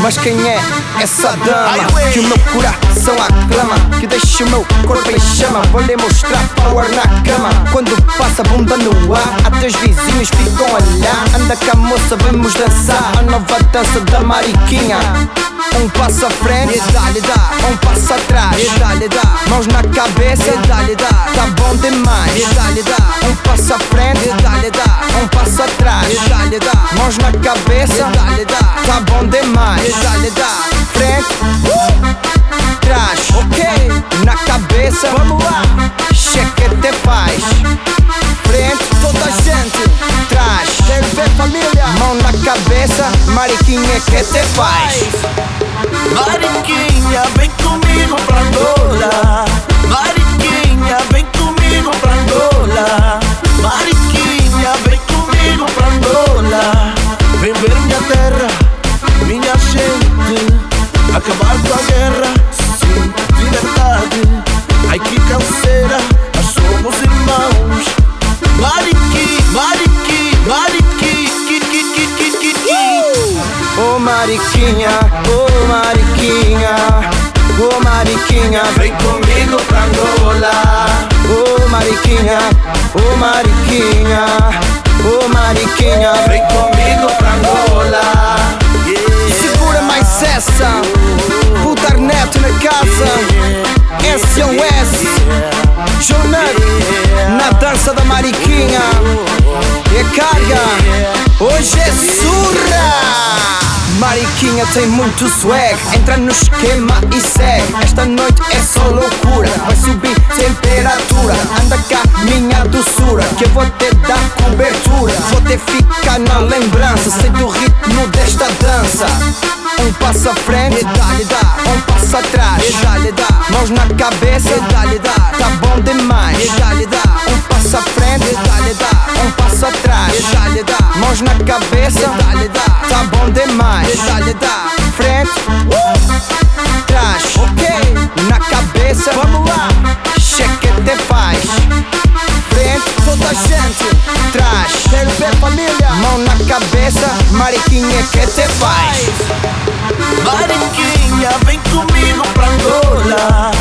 Mas quem é essa dama que o meu coração aclama, que deixa o meu corpo em chama? Vou lhe mostrar power na cama. Quando passa a bunda no ar, até os vizinhos ficam a olhar. Anda com a moça, vamos dançar a nova dança da Mariquinha. Um passo à frente, dá-lhe dá. Um passo atrás, dá-lhe dá. Mãos na cabeça, dá-lhe dá. Tá bom demais, dá-lhe dá. Um passo à frente, dá-lhe dá. Um passo atrás, dá-lhe dá. Mãos na cabeça, dá-lhe dá. Tá bom demais, dá-lhe dá. Frente, trás, ok. Na cabeça, vamos lá. Chequete faz. Frente, toda a gente. Trás, quero ver família. Mão na cabeça, Mariquinha que te faz. Mariquinha, vem comigo pra Angola. Mariquinha, vem comigo pra Angola. Mariquinha, vem comigo pra Angola. Vem ver minha terra, minha gente. Acabar com a guerra, sim, liberdade. Ai que canseira, nós somos irmãos. Mariqui, Mariqui, Mariqui, Oh Mariquinha, oh Mariquinha, oh Mariquinha, vem comigo pra Angola. oh Mariquinha, oh Mariquinha, oh Mariquinha, vem comigo pra Angola. Segura mais essa, Putar Neto na casa, SOS, Jonathan, na dança da Mariquinha. E carga, hoje é surra. Mariquinha tem muito swag, entra no esquema e segue. Esta noite é só loucura, vai subir temperatura. Anda cá, minha doçura, que eu vou te dar cobertura. Vou te ficar na lembrança, sei do ritmo desta dança. Um passo à frente, dá-lhe dá. Um passo atrás, dá-lhe dá. Mãos na cabeça, dá-lhe dá. Tá bom demais, dá-lhe dá. Um passo à frente, dá-lhe dá. Um passo atrás, dá-lhe dá. Mãos na cabeça, dá-lhe dá. Tá bom demais, dá-lhe dá. Frente, trás, ok. Na cabeça, vamos lá. Chequete faz. Frente, toda a gente. Trás, quero ver família. Mão na cabeça, Mariquinha que te faz. Mariquinha, vem comigo pra Angola.